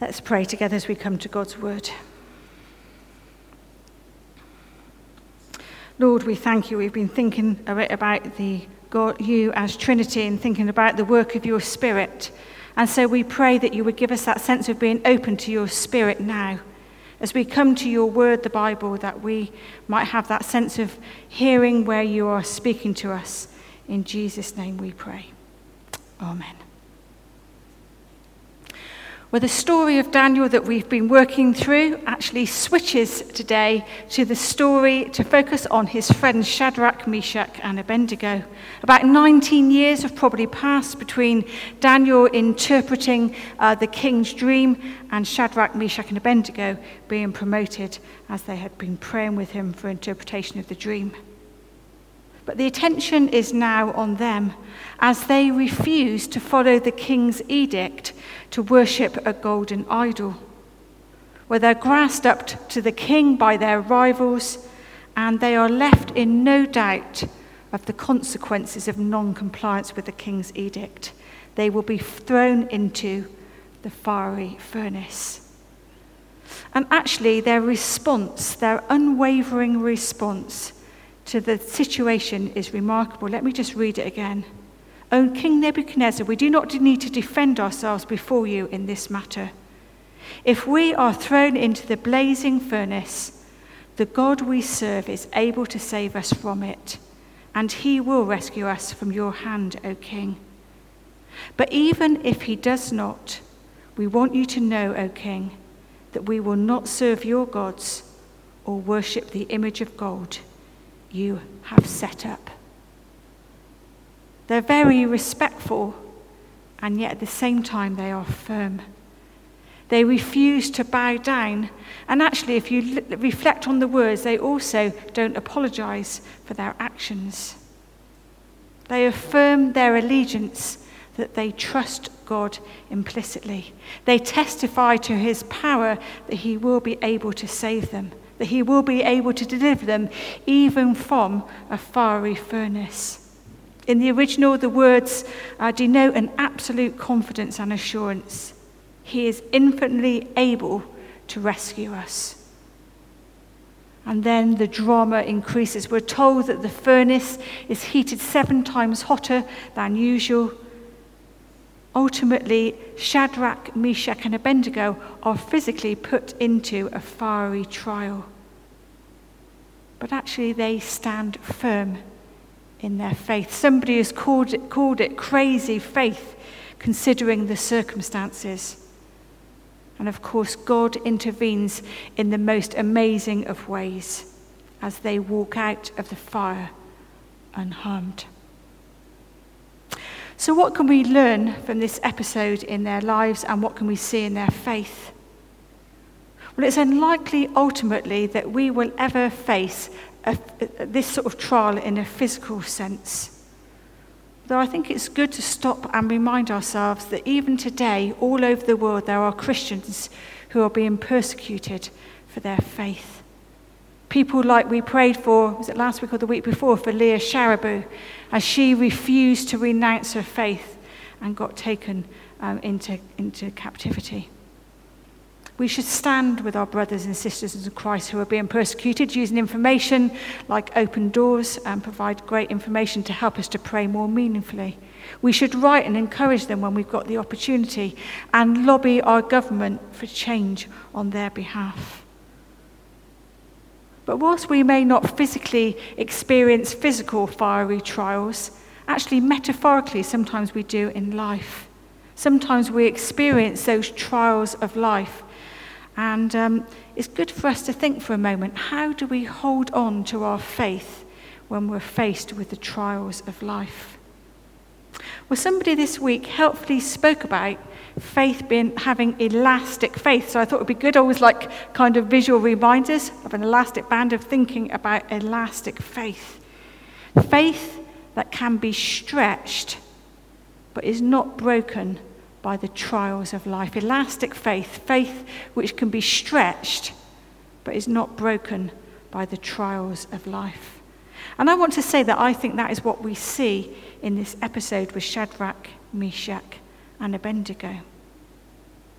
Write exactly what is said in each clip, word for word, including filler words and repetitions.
Let's pray together as we come to God's word. Lord, we thank you. We've been thinking a bit about the God, you as Trinity, and thinking about the work of your Spirit. And so we pray that you would give us that sense of being open to your Spirit now. As we come to your word, the Bible, that we might have that sense of hearing where you are speaking to us. In Jesus' name we pray. Amen. Well, the story of Daniel that we've been working through actually switches today to the story to focus on his friends Shadrach, Meshach, and Abednego. About nineteen years have probably passed between Daniel interpreting uh, the king's dream and Shadrach, Meshach, and Abednego being promoted as they had been praying with him for interpretation of the dream. But the attention is now on them as they refuse to follow the king's edict to worship a golden idol, where they're grasped up to the king by their rivals, and they are left in no doubt of the consequences of non-compliance with the king's edict. They will be thrown into the fiery furnace. And actually their response, their unwavering response to the situation is remarkable. Let me just read it again. O King Nebuchadnezzar, we do not need to defend ourselves before you in this matter. If we are thrown into the blazing furnace, the God we serve is able to save us from it, and he will rescue us from your hand, O King. But even if he does not, we want you to know, O King, that we will not serve your gods or worship the image of gold you have set up. They're very respectful, and yet at the same time they are firm. They refuse to bow down, and actually if you l- reflect on the words, they also don't apologize for their actions. They affirm their allegiance, that they trust God implicitly. They testify to his power that he will be able to save them, that he will be able to deliver them even from a fiery furnace. In the original, the words uh, denote an absolute confidence and assurance. He is infinitely able to rescue us. And then the drama increases. We're told that the furnace is heated seven times hotter than usual. Ultimately, Shadrach, Meshach, and Abednego are physically put into a fiery trial. But actually they stand firm in their faith. Somebody has called it, called it crazy faith, considering the circumstances. And of course, God intervenes in the most amazing of ways as they walk out of the fire unharmed. So what can we learn from this episode in their lives, and what can we see in their faith? Well, it's unlikely ultimately that we will ever face a, a, this sort of trial in a physical sense. Though I think it's good to stop and remind ourselves that even today, all over the world, there are Christians who are being persecuted for their faith. People like we prayed for, was it last week or the week before, for Leah Sharibu, as she refused to renounce her faith and got taken um, into, into captivity. We should stand with our brothers and sisters in Christ who are being persecuted, using information like Open Doors and provide great information to help us to pray more meaningfully. We should write and encourage them when we've got the opportunity, and lobby our government for change on their behalf. But whilst we may not physically experience physical fiery trials, actually metaphorically sometimes we do in life. Sometimes we experience those trials of life. And um, it's good for us to think for a moment, how do we hold on to our faith when we're faced with the trials of life? Well, somebody this week helpfully spoke about faith being having elastic faith. So I thought it would be good, always like kind of visual reminders of an elastic band, of thinking about elastic faith. Faith that can be stretched but is not broken by the trials of life. Elastic faith, faith which can be stretched but is not broken by the trials of life. And I want to say that I think that is what we see in this episode with Shadrach, Meshach, and Abednego.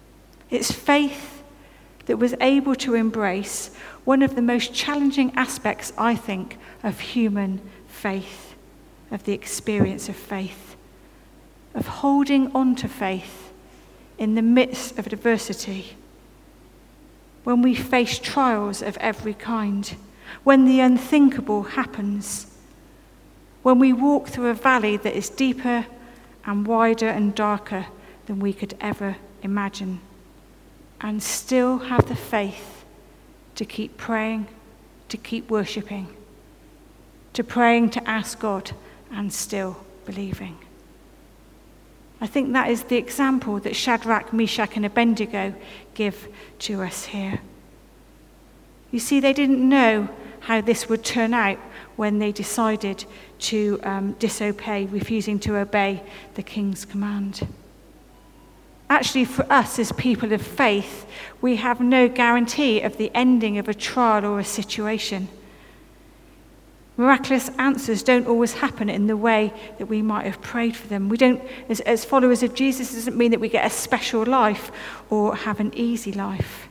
It's faith that was able to embrace one of the most challenging aspects, I think, of human faith, of the experience of faith, of holding on to faith in the midst of adversity, when we face trials of every kind, when the unthinkable happens, when we walk through a valley that is deeper and wider and darker than we could ever imagine, and still have the faith to keep praying, to keep worshipping, to praying to ask God and still believing. I think that is the example that Shadrach, Meshach, and Abednego give to us here. You see, they didn't know how this would turn out when they decided to um, disobey, refusing to obey the king's command. Actually, for us as people of faith, we have no guarantee of the ending of a trial or a situation. Miraculous answers don't always happen in the way that we might have prayed for them. We don't, as, as followers of Jesus, it doesn't mean that we get a special life or have an easy life.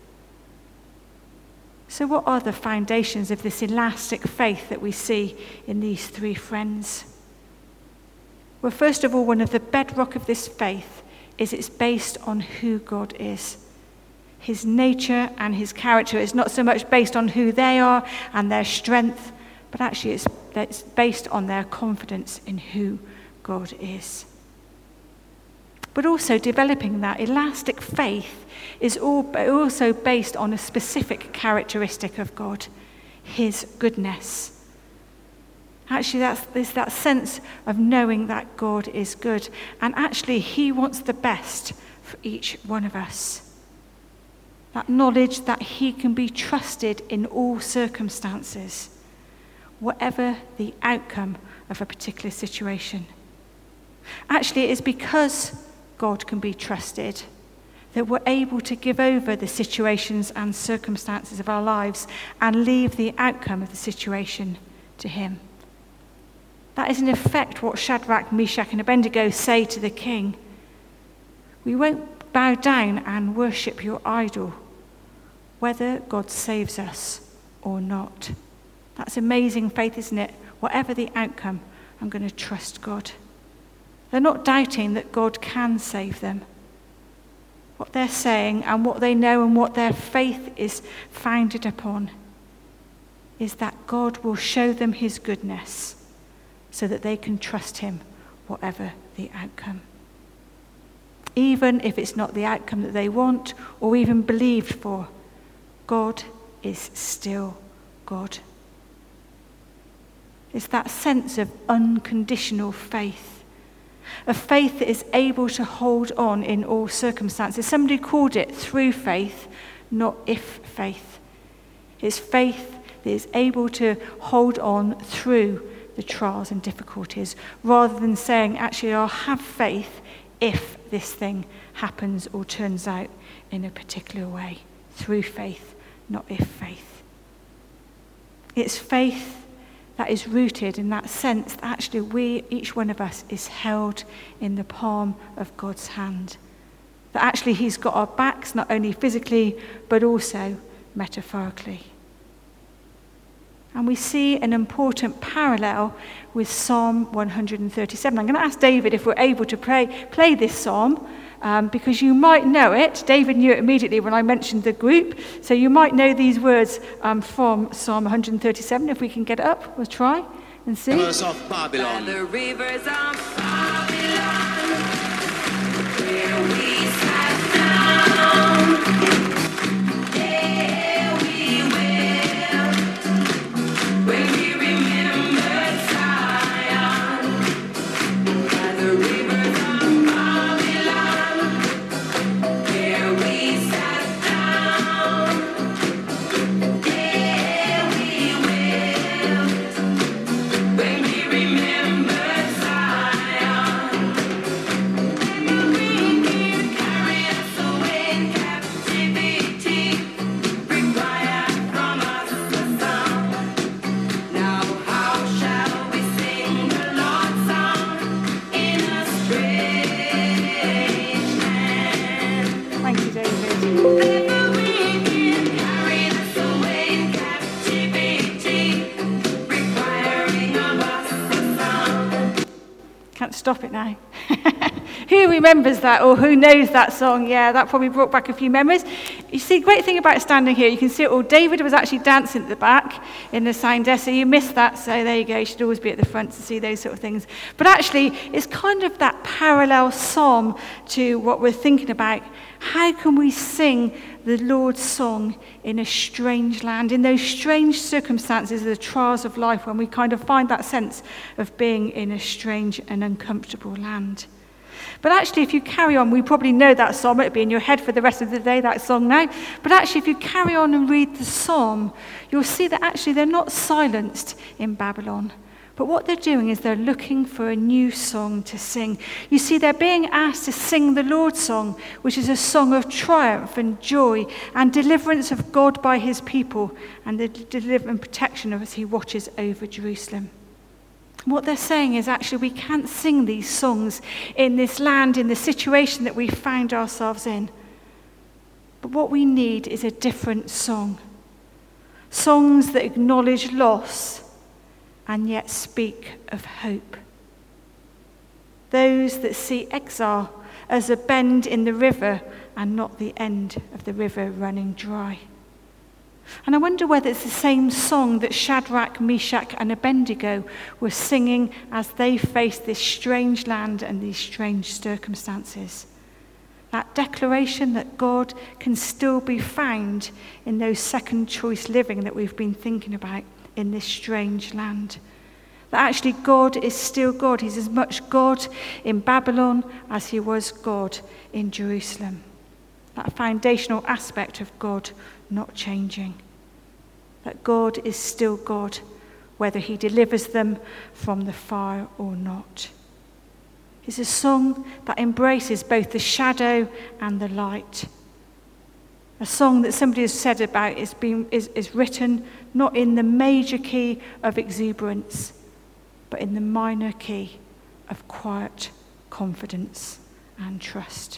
So what are the foundations of this elastic faith that we see in these three friends? Well, first of all, one of the bedrock of this faith is it's based on who God is. His nature and his character is not so much based on who they are and their strength, but actually it's, it's based on their confidence in who God is. But also developing that elastic faith is all, also based on a specific characteristic of God, his goodness. Actually, that's, there's that sense of knowing that God is good. And actually, he wants the best for each one of us. That knowledge that he can be trusted in all circumstances, whatever the outcome of a particular situation. Actually, it is because God can be trusted that we're able to give over the situations and circumstances of our lives and leave the outcome of the situation to him. That is in effect what Shadrach, Meshach, and Abednego say to the king. We won't bow down and worship your idol, whether God saves us or not. That's amazing faith, isn't it? Whatever the outcome, I'm going to trust God. They're not doubting that God can save them. What they're saying and what they know and what their faith is founded upon is that God will show them his goodness so that they can trust him whatever the outcome. Even if it's not the outcome that they want or even believed for, God is still God. It's that sense of unconditional faith, a faith that is able to hold on in all circumstances. Somebody called it through faith, not if faith. It's faith that is able to hold on through the trials and difficulties, rather than saying, actually, I'll have faith if this thing happens or turns out in a particular way. Through faith, not if faith. It's faith that is rooted in that sense that actually we, each one of us, is held in the palm of God's hand. That actually he's got our backs, not only physically, but also metaphorically. And we see an important parallel with Psalm one thirty-seven. I'm going to ask David if we're able to play, play this psalm, um, because you might know it. David knew it immediately when I mentioned the group. So you might know these words um, from Psalm one thirty-seven. If we can get it up, we'll try and see. Rivers of Babylon. By the rivers of Babylon, where we sat down. Zion. Therefore we can carry this away in captivity, requiring of us a song. Can't stop it now. Who remembers that, or who knows that song? Yeah, that probably brought back a few memories. You see, the great thing about standing here, you can see it all. David was actually dancing at the back in the sound desk, so you missed that. So there you go. You should always be at the front to see those sort of things. But actually, it's kind of that parallel psalm to what we're thinking about. How can we sing the Lord's song in a strange land, in those strange circumstances, the trials of life, when we kind of find that sense of being in a strange and uncomfortable land? But actually, if you carry on, we probably know that psalm. It'll be in your head for the rest of the day, that song now. But actually, if you carry on and read the psalm, you'll see that actually they're not silenced in Babylon. But what they're doing is they're looking for a new song to sing. You see, they're being asked to sing the Lord's song, which is a song of triumph and joy and deliverance of God by his people and the deliverance and protection of as he watches over Jerusalem. What they're saying is actually we can't sing these songs in this land, in the situation that we found ourselves in. But what we need is a different song. Songs that acknowledge loss and yet speak of hope. Those that see exile as a bend in the river and not the end of the river running dry. And I wonder whether it's the same song that Shadrach, Meshach, and Abednego were singing as they faced this strange land and these strange circumstances. That declaration that God can still be found in those second choice living that we've been thinking about in this strange land. That actually God is still God. He's as much God in Babylon as he was God in Jerusalem. That foundational aspect of God not changing. That God is still God, whether he delivers them from the fire or not. It's a song that embraces both the shadow and the light. A song that somebody has said about is, being, is, is written not in the major key of exuberance, but in the minor key of quiet confidence and trust.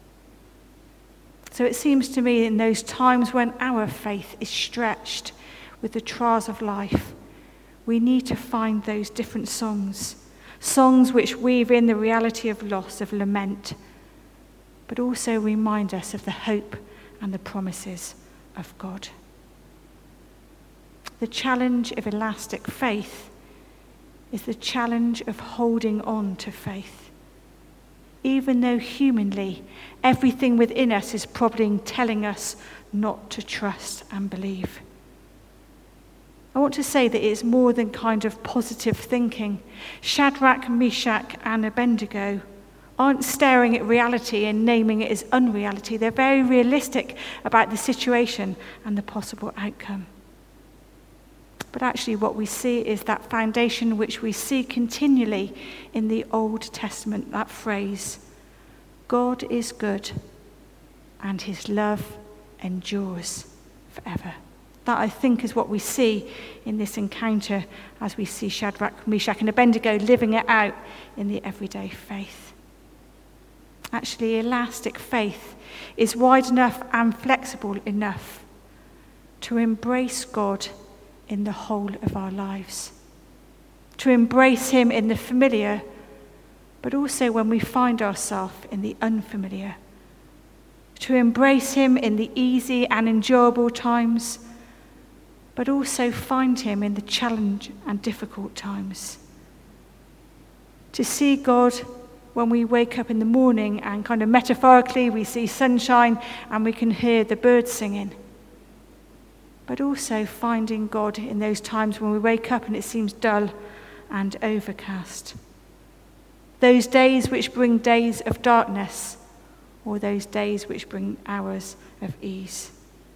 So it seems to me in those times when our faith is stretched with the trials of life, we need to find those different songs, songs which weave in the reality of loss, of lament, but also remind us of the hope and the promises of God. The challenge of elastic faith is the challenge of holding on to faith. Even though humanly, everything within us is probably telling us not to trust and believe. I want to say that it's more than kind of positive thinking. Shadrach, Meshach, and Abednego aren't staring at reality and naming it as unreality. They're very realistic about the situation and the possible outcome. But actually what we see is that foundation which we see continually in the Old Testament, that phrase, God is good and his love endures forever. That, I think, is what we see in this encounter as we see Shadrach, Meshach, and Abednego living it out in the everyday faith. Actually, elastic faith is wide enough and flexible enough to embrace God in the whole of our lives, to embrace him in the familiar, but also when we find ourselves in the unfamiliar, to embrace him in the easy and enjoyable times, but also find him in the challenge and difficult times. To see God when we wake up in the morning and kind of metaphorically we see sunshine and we can hear the birds singing. But also finding God in those times when we wake up and it seems dull and overcast. Those days which bring days of darkness, or those days which bring hours of ease.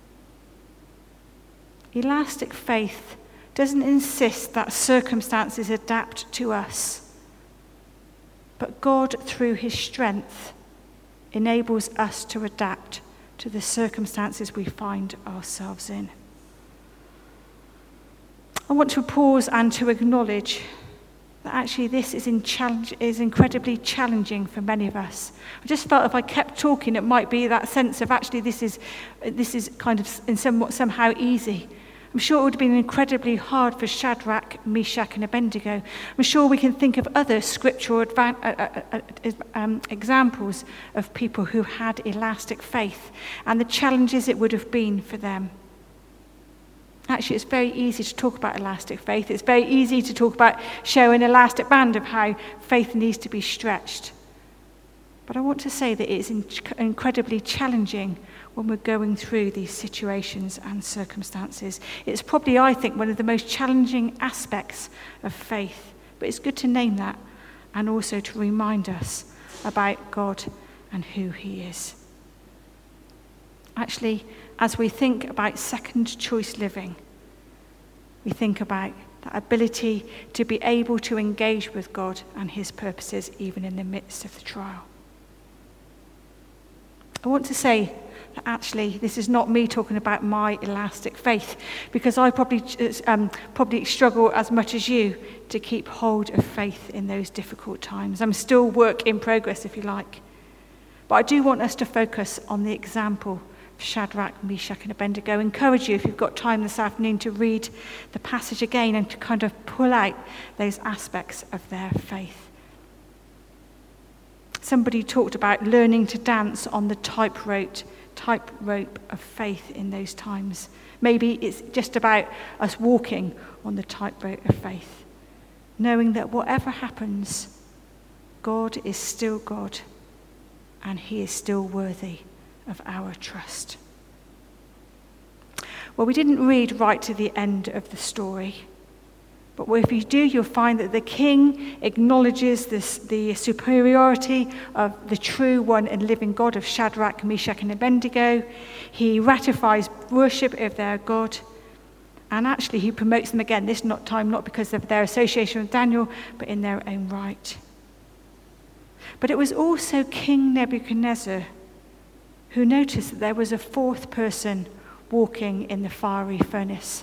Elastic faith doesn't insist that circumstances adapt to us, but God, through his strength, enables us to adapt to the circumstances we find ourselves in. I want to pause and to acknowledge that actually this is, in challenge, is incredibly challenging for many of us. I just felt if I kept talking, it might be that sense of actually this is, this is kind of in somewhat somehow easy. I'm sure it would have been incredibly hard for Shadrach, Meshach, and Abednego. I'm sure we can think of other scriptural advan- uh, uh, uh, um, examples of people who had elastic faith and the challenges it would have been for them. Actually, it's very easy to talk about elastic faith. It's very easy to talk about showing an elastic band of how faith needs to be stretched. But I want to say that it is inc- incredibly challenging when we're going through these situations and circumstances. It's probably, I think, one of the most challenging aspects of faith. But it's good to name that and also to remind us about God and who he is. Actually, as we think about second choice living, we think about that ability to be able to engage with God and his purposes even in the midst of the trial. I want to say that actually this is not me talking about my elastic faith, because I probably um, probably struggle as much as you to keep hold of faith in those difficult times. I'm still work in progress, if you like. But I do want us to focus on the example of Shadrach, Meshach, and Abednego. I encourage you, if you've got time this afternoon, to read the passage again and to kind of pull out those aspects of their faith. Somebody talked about learning to dance on the tightrope, tightrope of faith in those times. Maybe it's just about us walking on the tightrope of faith, knowing that whatever happens, God is still God, and he is still worthy of our trust. Well, we didn't read right to the end of the story. But if you do, you'll find that the king acknowledges this, the superiority of the true one and living God of Shadrach, Meshach, and Abednego. He ratifies worship of their God. And actually, he promotes them again, this not time, not because of their association with Daniel, but in their own right. But it was also King Nebuchadnezzar who noticed that there was a fourth person walking in the fiery furnace.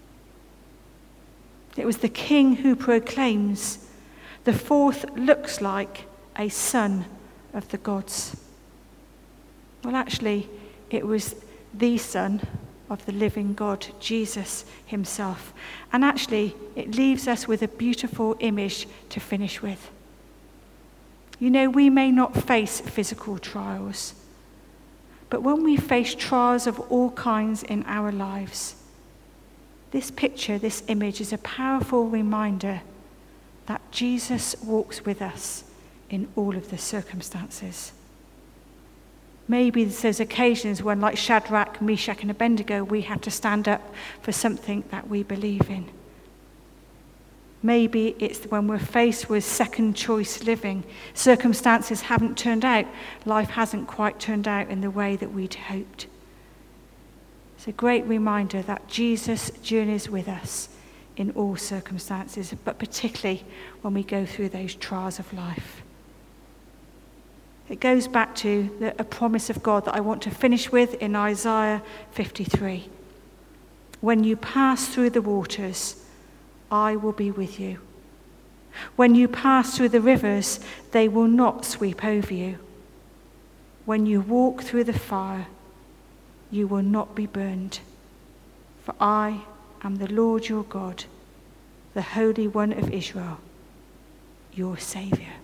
It was the king who proclaims, the fourth looks like a son of the gods. Well, actually, it was the son of the living God, Jesus himself. And actually, it leaves us with a beautiful image to finish with. You know, we may not face physical trials, but when we face trials of all kinds in our lives, this picture, this image is a powerful reminder that Jesus walks with us in all of the circumstances. Maybe there's those occasions when, like Shadrach, Meshach, and Abednego, we have to stand up for something that we believe in. Maybe it's when we're faced with second choice living. Circumstances haven't turned out. Life hasn't quite turned out in the way that we'd hoped. It's a great reminder that Jesus journeys with us in all circumstances, but particularly when we go through those trials of life. It goes back to the, a promise of God that I want to finish with in Isaiah fifty-three. When you pass through the waters, I will be with you. When you pass through the rivers, they will not sweep over you. When you walk through the fire, you will not be burned. For I am the Lord your God, the Holy One of Israel, your Saviour.